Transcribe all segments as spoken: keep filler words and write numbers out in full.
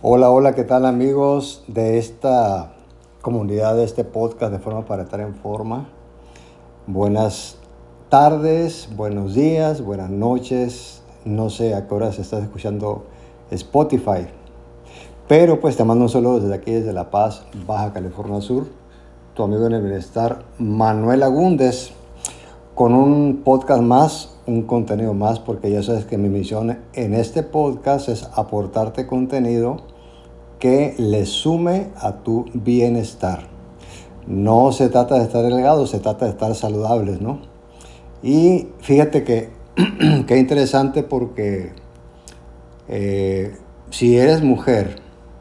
Hola, hola, ¿qué tal amigos de esta comunidad, de este podcast de Forma para Estar en Forma? Buenas tardes, buenos días, buenas noches. No sé a qué horas estás escuchando Spotify, pero pues te mando un saludo desde aquí, desde La Paz, Baja California Sur. Tu amigo en el bienestar, Manuel Agúndez, con un podcast más, un contenido más, porque ya sabes que mi misión en este podcast es aportarte contenido que le sume a tu bienestar. No se trata de estar delgados, se trata de estar saludables, ¿no? Y fíjate que qué interesante porque eh, si eres mujer,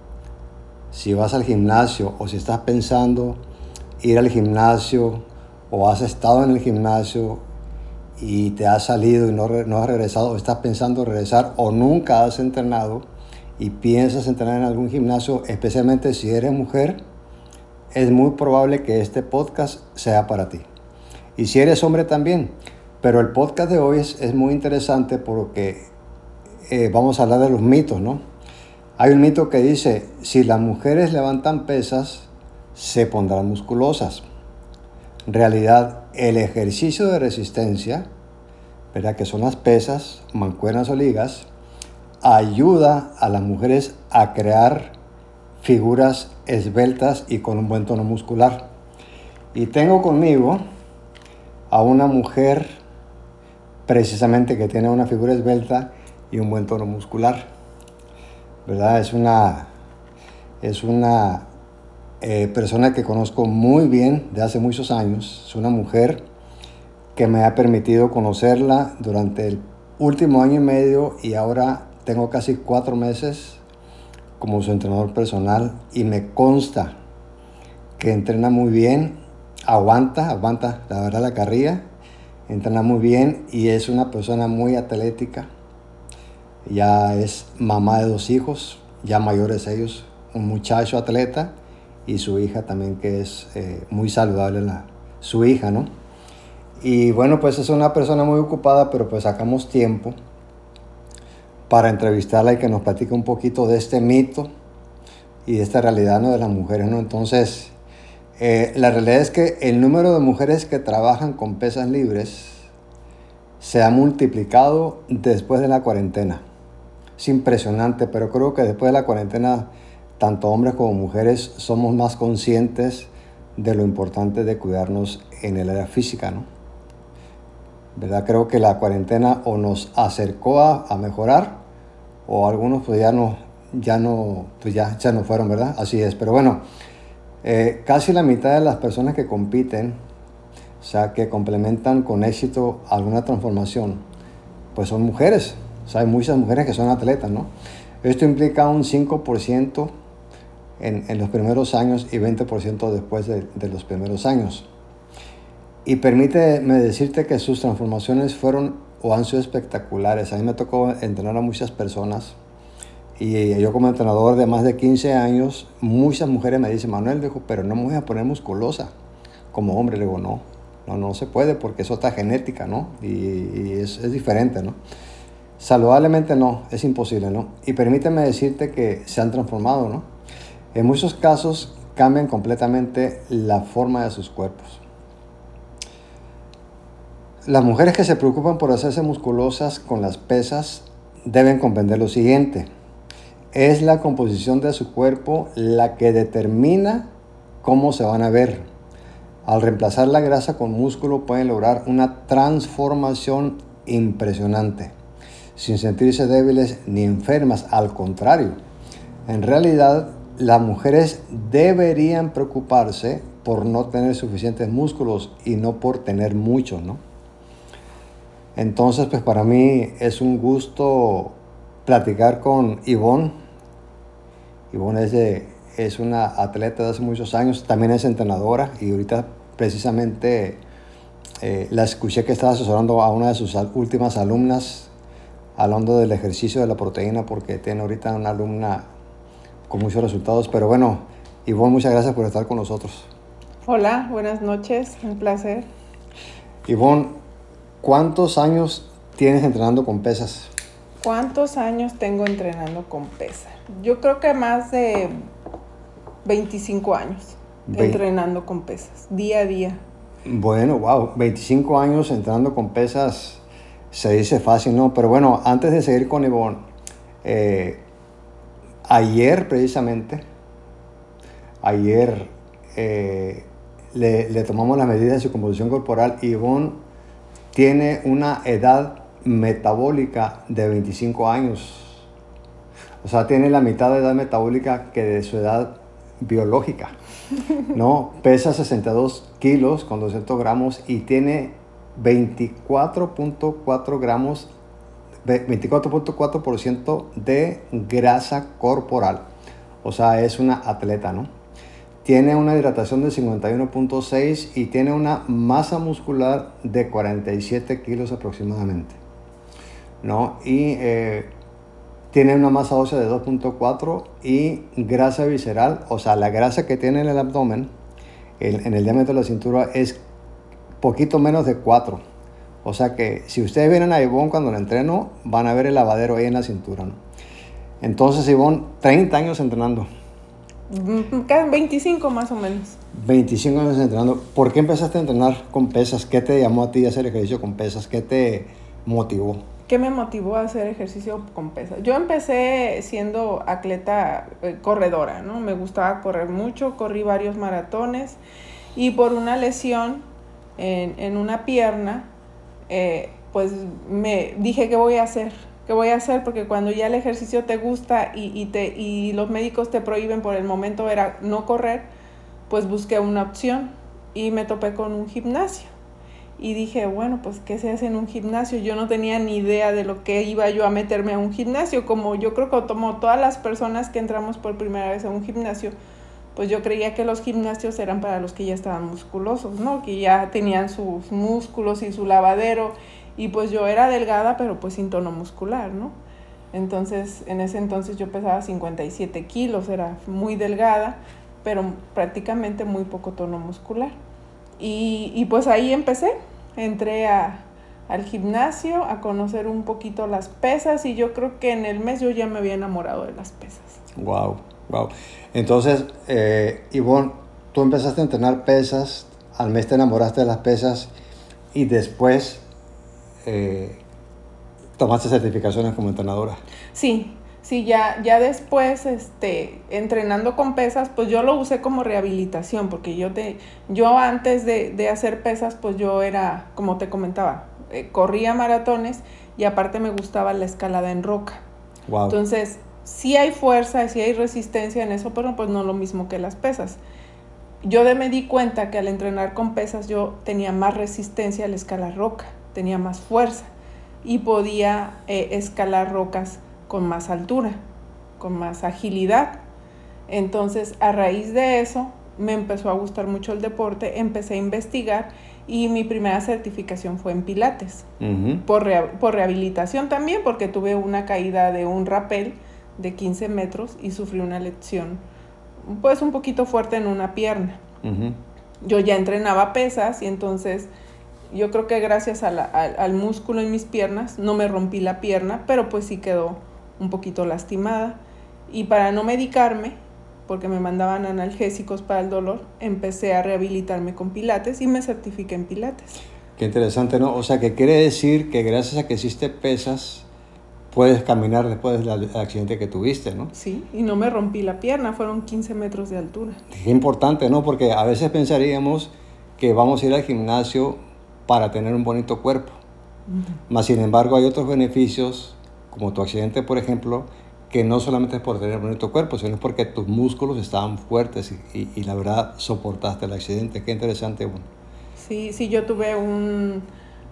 si vas al gimnasio o si estás pensando ir al gimnasio o has estado en el gimnasio y te has salido y no, no has regresado o estás pensando regresar o nunca has entrenado y piensas entrenar en algún gimnasio, especialmente si eres mujer, es muy probable que este podcast sea para ti. Y si eres hombre también. Pero el podcast de hoy es, es muy interesante porque eh, vamos a hablar de los mitos, ¿no? Hay un mito que dice, si las mujeres levantan pesas, se pondrán musculosas. En realidad, el ejercicio de resistencia, ¿verdad? Que son las pesas, mancuernas o ligas, ayuda a las mujeres a crear figuras esbeltas y con un buen tono muscular. Y tengo conmigo a una mujer precisamente que tiene una figura esbelta y un buen tono muscular, ¿verdad? Es una, es una eh, persona que conozco muy bien de hace muchos años. Es una mujer que me ha permitido conocerla durante el último año y medio y ahora tengo casi cuatro meses como su entrenador personal y me consta que entrena muy bien, aguanta, aguanta la verdad la carrilla, entrena muy bien y es una persona muy atlética. Ya es mamá de dos hijos, ya mayores ellos, un muchacho atleta y su hija también que es eh, muy saludable, la, su hija, ¿no? Y bueno, pues es una persona muy ocupada, pero pues sacamos tiempo para entrevistarla y que nos platique un poquito de este mito y de esta realidad, ¿no? De las mujeres, ¿no? Entonces, eh, la realidad es que el número de mujeres que trabajan con pesas libres se ha multiplicado después de la cuarentena. Es impresionante, pero creo que después de la cuarentena, tanto hombres como mujeres somos más conscientes de lo importante de cuidarnos en el área física, ¿no? ¿Verdad? Creo que la cuarentena o nos acercó a, a mejorar o algunos pues ya no, ya no, pues ya, ya no fueron, ¿verdad? Así es, pero bueno, eh, casi la mitad de las personas que compiten, o sea, que complementan con éxito alguna transformación, pues son mujeres. O sea, hay muchas mujeres que son atletas, ¿no? Esto implica un cinco por ciento en, en los primeros años y veinte por ciento después de, de los primeros años. Y permíteme decirte que sus transformaciones fueron o han sido espectaculares. A mí me tocó entrenar a muchas personas y yo como entrenador de más de quince años, muchas mujeres me dicen, Manuel, dijo, pero no me voy a poner musculosa como hombre. Le digo, no, no, no se puede porque es otra genética, ¿no? Y, y es, es diferente, ¿no? Saludablemente no, es imposible, ¿no? Y permíteme decirte que se han transformado, ¿no? En muchos casos cambian completamente la forma de sus cuerpos. Las mujeres que se preocupan por hacerse musculosas con las pesas deben comprender lo siguiente. Es la composición de su cuerpo la que determina cómo se van a ver. Al reemplazar la grasa con músculo pueden lograr una transformación impresionante, sin sentirse débiles ni enfermas. Al contrario, en realidad las mujeres deberían preocuparse por no tener suficientes músculos y no por tener muchos, ¿no? Entonces, pues para mí es un gusto platicar con Ivonne. Ivonne es, de, es una atleta de hace muchos años, también es entrenadora y ahorita precisamente eh, la escuché que estaba asesorando a una de sus últimas alumnas hablando del ejercicio de la proteína porque tiene ahorita una alumna con muchos resultados. Pero bueno, Ivonne, muchas gracias por estar con nosotros. Hola, buenas noches, un placer. Ivonne, ¿cuántos años tienes entrenando con pesas? ¿Cuántos años tengo entrenando con pesa? Yo creo que más de veinticinco años Ve- entrenando con pesas, día a día. Bueno, wow, veinticinco años entrando con pesas, se dice fácil, ¿no? Pero bueno, antes de seguir con Ivonne, eh, ayer precisamente, ayer eh, le, le tomamos las medidas de su composición corporal y Ivonne tiene una edad metabólica de veinticinco años. O sea, tiene la mitad de edad metabólica que de su edad biológica, ¿no? Pesa sesenta y dos kilos con doscientos gramos y tiene veinticuatro punto cuatro gramos, veinticuatro punto cuatro por ciento de grasa corporal. O sea, es una atleta, ¿no? Tiene una hidratación de cincuenta y uno punto seis y tiene una masa muscular de cuarenta y siete kilos aproximadamente, ¿no? Y eh, tiene una masa ósea de dos punto cuatro y grasa visceral, o sea, la grasa que tiene en el abdomen, el, en el diámetro de la cintura, es poquito menos de cuatro. O sea que si ustedes vienen a Ivonne cuando la entreno, van a ver el lavadero ahí en la cintura, ¿no? Entonces, Ivonne, treinta años entrenando. veinticinco más o menos. veinticinco años entrenando. ¿Por qué empezaste a entrenar con pesas? ¿Qué te llamó a ti a hacer ejercicio con pesas? ¿Qué te motivó? ¿Qué me motivó a hacer ejercicio con pesas? Yo empecé siendo atleta eh, corredora, ¿no? Me gustaba correr mucho, corrí varios maratones y por una lesión en, en una pierna, eh, pues me dije, ¿qué voy a hacer? ¿Qué voy a hacer? Porque cuando ya el ejercicio te gusta y, y, te, y los médicos te prohíben por el momento era no correr, pues busqué una opción y me topé con un gimnasio. Y dije, bueno, pues, ¿qué se hace en un gimnasio? Yo no tenía ni idea de lo que iba yo a meterme a un gimnasio. Como yo creo que como todas las personas que entramos por primera vez a un gimnasio, pues yo creía que los gimnasios eran para los que ya estaban musculosos, ¿no? Que ya tenían sus músculos y su lavadero. Y pues yo era delgada, pero pues sin tono muscular, ¿no? Entonces, en ese entonces yo pesaba cincuenta y siete kilos, era muy delgada, pero prácticamente muy poco tono muscular. Y, y pues ahí empecé, entré a, al gimnasio a conocer un poquito las pesas y yo creo que en el mes yo ya me había enamorado de las pesas. Wow, wow. Entonces, eh, Ivonne, tú empezaste a entrenar pesas, al mes te enamoraste de las pesas y después eh, tomaste certificaciones como entrenadora. Sí, sí, ya, ya después, este, entrenando con pesas, pues yo lo usé como rehabilitación, porque yo, te, yo antes de, de hacer pesas, pues yo era, como te comentaba, eh, corría maratones y aparte me gustaba la escalada en roca. Wow. Entonces, sí hay fuerza, sí hay resistencia en eso, pero pues no lo mismo que las pesas. Yo de me di cuenta que al entrenar con pesas yo tenía más resistencia al escalar roca, tenía más fuerza y podía eh, escalar rocas con más altura, con más agilidad. Entonces, a raíz de eso, me empezó a gustar mucho el deporte, empecé a investigar y mi primera certificación fue en Pilates, uh-huh. por, re- por rehabilitación también, porque tuve una caída de un rapel de quince metros y sufrí una lesión, pues un poquito fuerte en una pierna. Uh-huh. Yo ya entrenaba pesas y entonces yo creo que gracias a la, al, al músculo en mis piernas, no me rompí la pierna, pero pues sí quedó un poquito lastimada. Y para no medicarme, porque me mandaban analgésicos para el dolor, empecé a rehabilitarme con Pilates y me certifiqué en Pilates. Qué interesante, ¿no? O sea, que quiere decir que gracias a que hiciste pesas, puedes caminar después del accidente que tuviste, ¿no? Sí, y no me rompí la pierna, fueron quince metros de altura. Qué importante, ¿no? Porque a veces pensaríamos que vamos a ir al gimnasio para tener un bonito cuerpo. Uh-huh. Mas, sin embargo, hay otros beneficios, como tu accidente, por ejemplo, que no solamente es por tener un bonito cuerpo, sino es porque tus músculos estaban fuertes y, y, y la verdad soportaste el accidente. Qué interesante. Bueno. Sí, sí, yo tuve un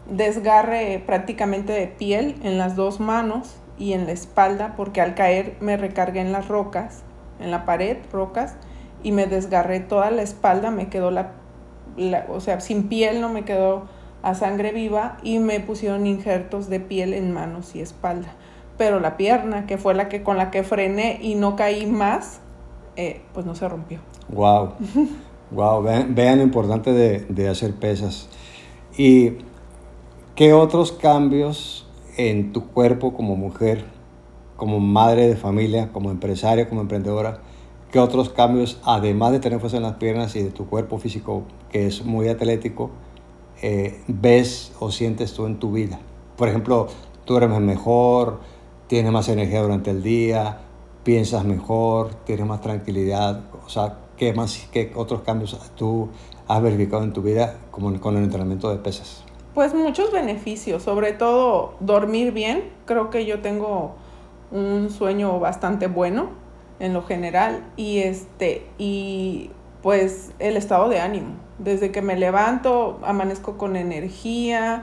desgarre prácticamente de piel en las dos manos y en la espalda, porque al caer me recargué en las rocas, en la pared, rocas, y me desgarré toda la espalda, me quedó la, la o sea, sin piel, no me quedó a sangre viva y me pusieron injertos de piel en manos y espalda. Pero la pierna, que fue la que con la que frené y no caí más, eh, pues no se rompió. Wow, wow, vean, vean lo importante de, de hacer pesas. ¿Y qué otros cambios en tu cuerpo como mujer, como madre de familia, como empresaria, como emprendedora, qué otros cambios, además de tener fuerza en las piernas y de tu cuerpo físico, que es muy atlético, eh, ves o sientes tú en tu vida? Por ejemplo, tú eres mejor, tienes más energía durante el día, piensas mejor, tienes más tranquilidad. O sea, ¿qué más, qué otros cambios tú has verificado en tu vida como con el entrenamiento de pesas? Pues muchos beneficios, sobre todo dormir bien. Creo que yo tengo un sueño bastante bueno en lo general y este y pues el estado de ánimo. Desde que me levanto amanezco con energía.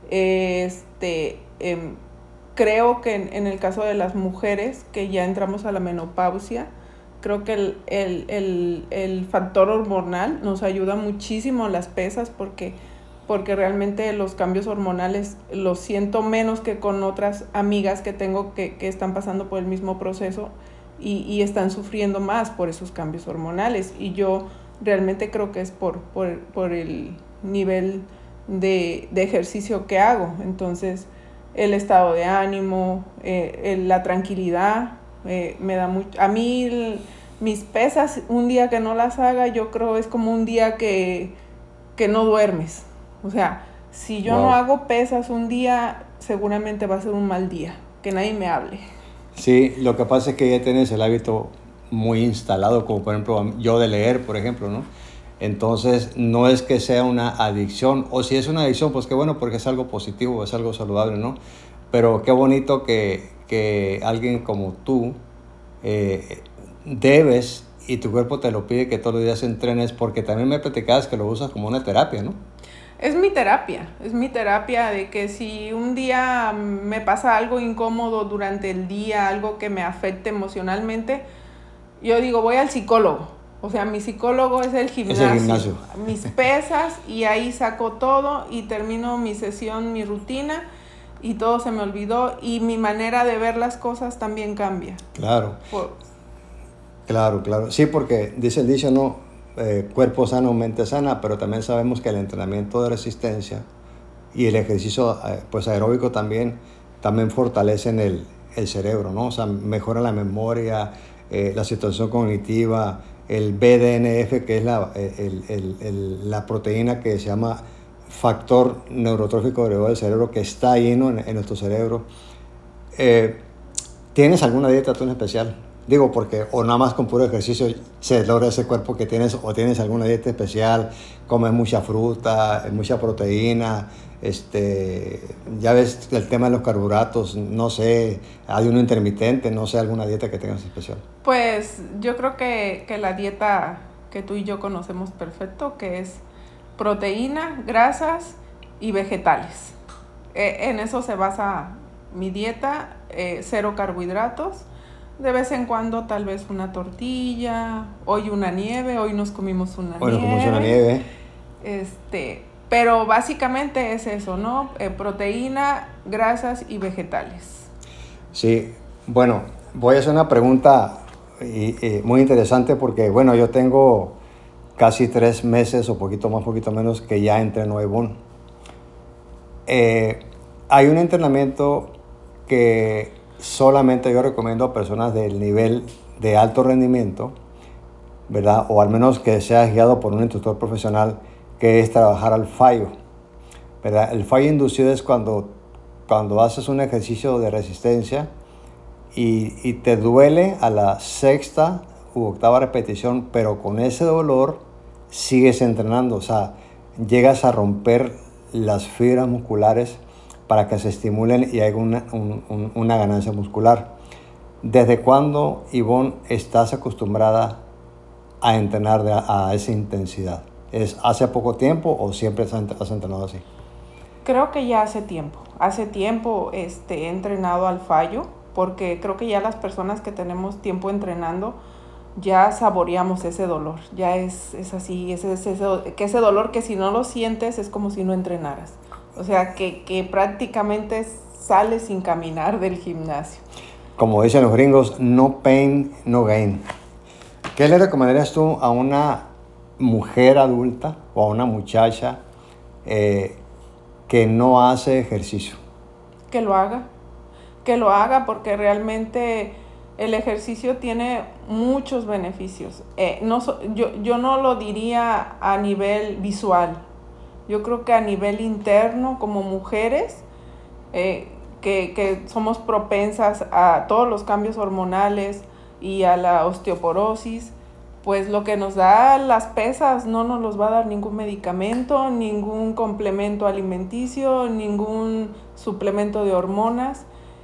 Este eh, creo que en, en el caso de las mujeres que ya entramos a la menopausia, creo que el, el, el, el factor hormonal nos ayuda muchísimo a las pesas porque porque realmente los cambios hormonales los siento menos que con otras amigas que tengo que, que están pasando por el mismo proceso y, y están sufriendo más por esos cambios hormonales. Y yo realmente creo que es por, por, por el nivel de, de ejercicio que hago. Entonces, el estado de ánimo, eh, el, la tranquilidad, eh, me da mucho. A mí, el, mis pesas, un día que no las haga, yo creo es como un día que, que no duermes. O sea, si yo wow. no hago pesas un día, seguramente va a ser un mal día, que nadie me hable. Sí, lo que pasa es que ya tienes el hábito muy instalado, como por ejemplo yo de leer, por ejemplo, ¿no? Entonces, no es que sea una adicción, o si es una adicción, pues qué bueno, porque es algo positivo, es algo saludable, ¿no? Pero qué bonito que, que alguien como tú eh, debes, y tu cuerpo te lo pide, que todos los días entrenes, porque también me platicabas que lo usas como una terapia, ¿no? Es mi terapia, es mi terapia de que si un día me pasa algo incómodo durante el día, algo que me afecte emocionalmente, yo digo, voy al psicólogo. O sea, mi psicólogo es el gimnasio, es el gimnasio. Mis pesas, y ahí saco todo y termino mi sesión, mi rutina, y todo se me olvidó y mi manera de ver las cosas también cambia. Claro, Por... claro, claro. Sí, porque dice el dicho, no, eh, cuerpo sano, mente sana, pero también sabemos que el entrenamiento de resistencia y el ejercicio eh, pues aeróbico también, también fortalecen el, el cerebro, ¿no? O sea, mejora la memoria, eh, la situación cognitiva, el B D N F, que es la, el, el, el, la proteína que se llama factor neurotrófico derivado del cerebro, que está lleno en, en nuestro cerebro. Eh, ¿Tienes alguna dieta tú en especial? Digo, porque o nada más con puro ejercicio se logra ese cuerpo que tienes, o tienes alguna dieta especial, comes mucha fruta, mucha proteína, este, ya ves el tema de los carbohidratos, no sé, ayuno intermitente, no sé, alguna dieta que tengas especial. Pues yo creo que, que la dieta que tú y yo conocemos perfecto, que es proteína, grasas y vegetales. Eh, en eso se basa mi dieta, eh, cero carbohidratos. De vez en cuando tal vez una tortilla, hoy una nieve, hoy nos comimos una hoy nieve. Hoy nos comimos una nieve. Este, pero básicamente es eso, ¿no? Eh, proteína, grasas y vegetales. Sí, bueno, voy a hacer una pregunta y, y muy interesante porque, bueno, yo tengo casi tres meses o poquito más, poquito menos que ya entreno a Ivonne. Eh, hay un entrenamiento que solamente yo recomiendo a personas del nivel de alto rendimiento, ¿verdad? O al menos que seas guiado por un instructor profesional, que es trabajar al fallo, ¿verdad? El fallo inducido es cuando, cuando haces un ejercicio de resistencia y, y te duele a la sexta u octava repetición, pero con ese dolor sigues entrenando, o sea, llegas a romper las fibras musculares para que se estimulen y haya una, un, un, una ganancia muscular. ¿Desde cuándo, Ivonne, estás acostumbrada a entrenar de, a esa intensidad? ¿Es hace poco tiempo o siempre has entrenado así? Creo que ya hace tiempo. Hace tiempo este, he entrenado al fallo, porque creo que ya las personas que tenemos tiempo entrenando ya saboreamos ese dolor. Ya es, es así, es, es, es, que ese dolor que si no lo sientes es como si no entrenaras. O sea, que, que prácticamente sales sin caminar del gimnasio. Como dicen los gringos, no pain, no gain. ¿Qué le recomendarías tú a una mujer adulta o a una muchacha eh, que no hace ejercicio? que lo haga, que lo haga porque realmente el ejercicio tiene muchos beneficios. Eh, no, yo, yo no lo diría a nivel visual, yo creo que a nivel interno como mujeres, eh, que, que somos propensas a todos los cambios hormonales y a la osteoporosis, pues lo que nos da las pesas no nos los va a dar ningún medicamento, ningún complemento alimenticio, ningún suplemento de hormonas.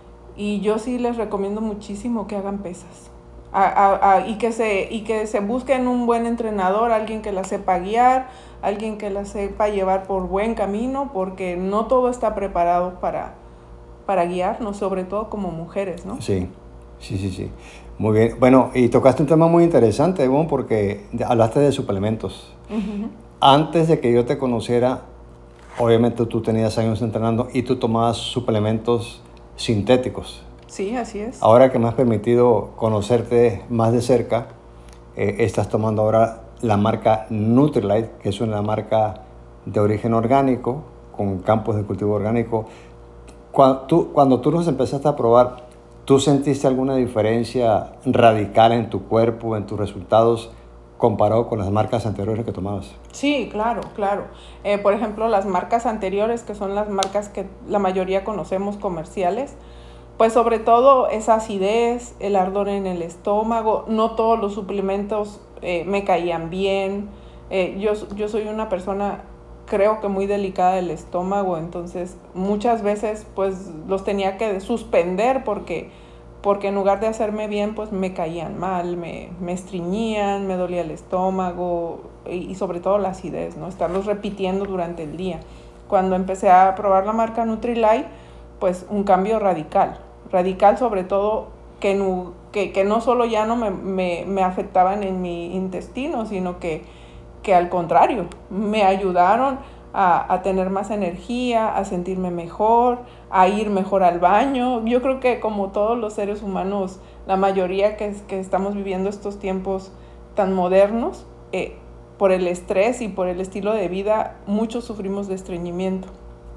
Y yo sí les recomiendo muchísimo que hagan pesas. A, a, a, y, que se, y que se busquen un buen entrenador, alguien que la sepa guiar, alguien que la sepa llevar por buen camino, porque no todo está preparado para, para guiarnos, sobre todo como mujeres, ¿no? Sí, sí, sí, sí. Muy bien. Bueno, y tocaste un tema muy interesante, Ivonne, porque hablaste de suplementos. Uh-huh. Antes de que yo te conociera, obviamente tú tenías años entrenando y tú tomabas suplementos sintéticos. Sí, así es. Ahora que me has permitido conocerte más de cerca, eh, estás tomando ahora la marca Nutrilite, que es una marca de origen orgánico, con campos de cultivo orgánico. Cuando tú, cuando tú los empezaste a probar, ¿tú sentiste alguna diferencia radical en tu cuerpo, en tus resultados, comparado con las marcas anteriores que tomabas? Sí, claro, claro. Eh, por ejemplo, las marcas anteriores, que son las marcas que la mayoría conocemos comerciales, pues sobre todo esa acidez, el ardor en el estómago, no todos los suplementos eh, me caían bien. Eh, yo, yo soy una persona, creo que muy delicada del estómago, entonces muchas veces pues los tenía que suspender porque, porque en lugar de hacerme bien pues me caían mal, me, me estreñían, me dolía el estómago y, y sobre todo la acidez, ¿no? Estarlos repitiendo durante el día. Cuando empecé a probar la marca Nutrilite, pues un cambio radical, radical sobre todo que no, que, que no solo ya no me, me, me afectaban en mi intestino, sino que que al contrario, me ayudaron a, a tener más energía, a sentirme mejor, a ir mejor al baño. Yo creo que como todos los seres humanos, la mayoría que, que estamos viviendo estos tiempos tan modernos, eh, por el estrés y por el estilo de vida, muchos sufrimos de estreñimiento.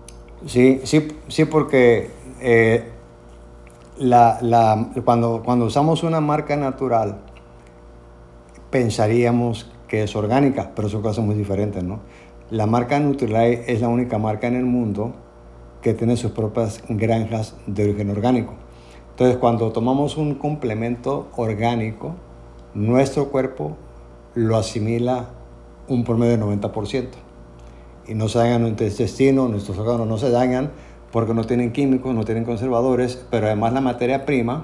Sí, sí, sí, porque eh, la, la, cuando, cuando usamos una marca natural, pensaríamos que es orgánica, pero son cosas muy diferentes, ¿no? La marca Nutrilite es la única marca en el mundo que tiene sus propias granjas de origen orgánico. Entonces, cuando tomamos un complemento orgánico, nuestro cuerpo lo asimila un promedio del noventa por ciento. Y no se dañan nuestro intestino, nuestros órganos no se dañan porque no tienen químicos, no tienen conservadores, pero además la materia prima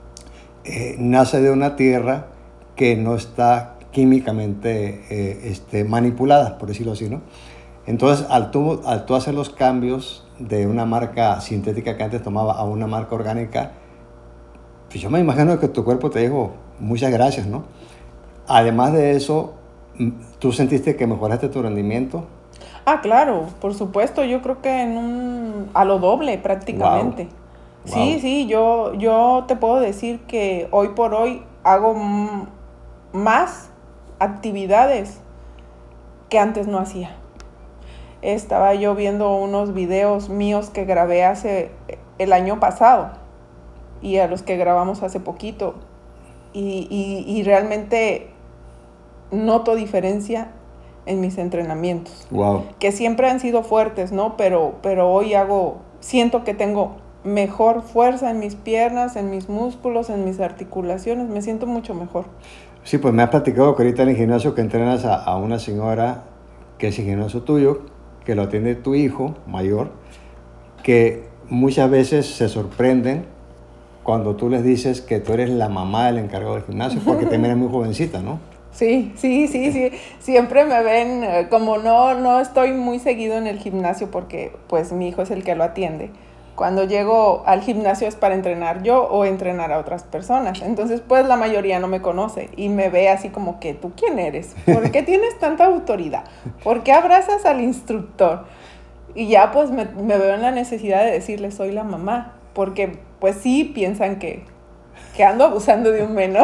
eh, nace de una tierra que no está químicamente eh, este, manipuladas, por decirlo así, ¿no? Entonces, al tú, al tú hacer los cambios de una marca sintética que antes tomaba a una marca orgánica, pues yo me imagino que tu cuerpo te dijo muchas gracias, ¿no? Además de eso, ¿tú sentiste que mejoraste tu rendimiento? Ah, claro, por supuesto, yo creo que en un, a lo doble prácticamente. Wow. Sí, wow. sí, yo, yo te puedo decir que hoy por hoy hago m- más actividades que antes no hacía. Estaba yo viendo unos videos míos que grabé hace el año pasado y a los que grabamos hace poquito y, y, y realmente noto diferencia en mis entrenamientos. Wow. Que siempre han sido fuertes, ¿no? Pero, pero hoy hago, siento que tengo mejor fuerza en mis piernas, en mis músculos, en mis articulaciones, me siento mucho mejor. Sí, pues me has platicado que ahorita en el gimnasio que entrenas a, a una señora que es el gimnasio tuyo, que lo atiende tu hijo mayor, que muchas veces se sorprenden cuando tú les dices que tú eres la mamá del encargado del gimnasio, porque también eres muy jovencita, ¿no? Sí, sí, sí, sí. Siempre me ven, como no, no estoy muy seguido en el gimnasio porque pues mi hijo es el que lo atiende. Cuando llego al gimnasio es para entrenar yo o entrenar a otras personas. Entonces, pues la mayoría no me conoce y me ve así como que, ¿tú quién eres? ¿Por qué tienes tanta autoridad? ¿Por qué abrazas al instructor? Y ya pues me, me veo en la necesidad de decirle, soy la mamá. Porque pues sí piensan que, que ando abusando de un menor.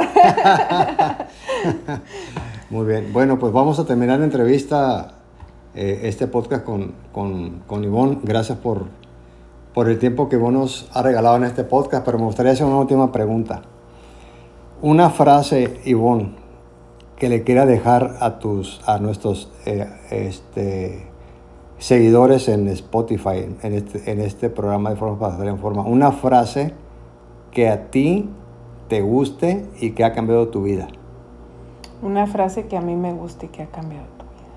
Muy bien. Bueno, pues vamos a terminar la entrevista, eh, este podcast con, con, con Ivonne. Gracias por... por el tiempo que vos nos has regalado en este podcast, pero me gustaría hacer una última pregunta. Una frase, Ivonne, que le quiera dejar a tus, a nuestros eh, este, seguidores en Spotify, en este, en este programa de Forma para Estar en Forma. Una frase que a ti te guste y que ha cambiado tu vida. Una frase que a mí me guste y que ha cambiado tu vida.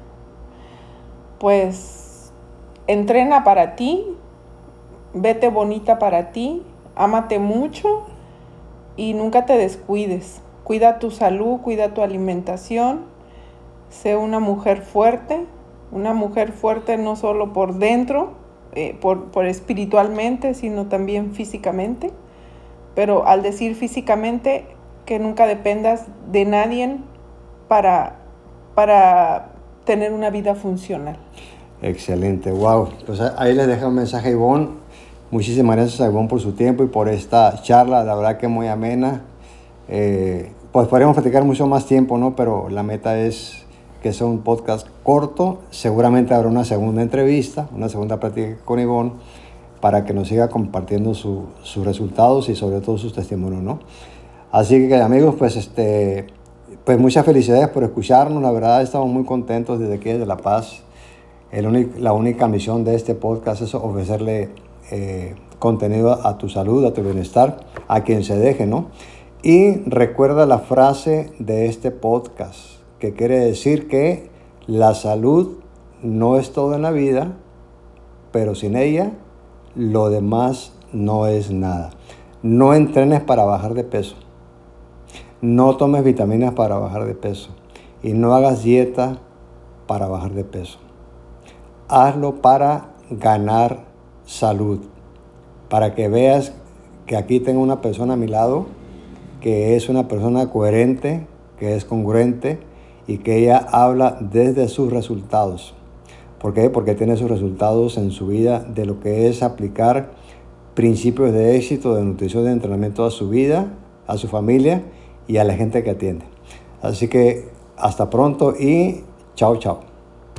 Pues, entrena para ti, vete bonita para ti, ámate mucho y nunca te descuides. Cuida tu salud, cuida tu alimentación, sé una mujer fuerte, una mujer fuerte no solo por dentro, eh, por, por espiritualmente, sino también físicamente. Pero al decir físicamente, que nunca dependas de nadie para, para tener una vida funcional. Excelente, wow. Pues ahí les dejo un mensaje a Ivonne. Muchísimas gracias a Ivonne por su tiempo y por esta charla, la verdad que muy amena. Eh, pues podríamos platicar mucho más tiempo, ¿no? Pero la meta es que sea un podcast corto. Seguramente habrá una segunda entrevista, una segunda plática con Ivonne para que nos siga compartiendo su, sus resultados y sobre todo sus testimonios, ¿no? Así que amigos, pues, este, pues muchas felicidades por escucharnos. La verdad estamos muy contentos desde aquí, desde La Paz. El único, la única misión de este podcast es ofrecerle eh, contenido a tu salud, a tu bienestar, a quien se deje, ¿no? Y recuerda la frase de este podcast, que quiere decir que la salud no es todo en la vida, pero sin ella, lo demás no es nada. No entrenes para bajar de peso. No tomes vitaminas para bajar de peso. Y no hagas dieta para bajar de peso. Hazlo para ganar salud. Para que veas que aquí tengo una persona a mi lado que es una persona coherente, que es congruente y que ella habla desde sus resultados. ¿Por qué? Porque tiene sus resultados en su vida de lo que es aplicar principios de éxito, de nutrición, de entrenamiento a su vida, a su familia y a la gente que atiende. Así que hasta pronto y chao, chao.